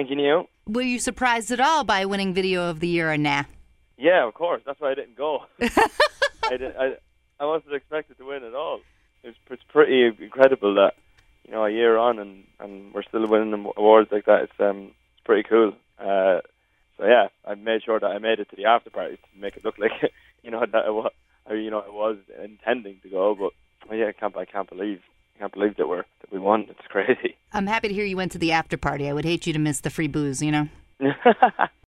Thank you, Neil. Were you surprised at all by winning Video of the Year or nah? Yeah, of course. That's why I didn't go. I wasn't expected to win at all. It's pretty incredible that, a year on and we're still winning awards like that. It's pretty cool. So yeah, I made sure that I made it to the after party to make it look like that I was intending to go. But yeah, I can't believe that we won. It's crazy. I'm happy to hear you went to the after party. I would hate you to miss the free booze,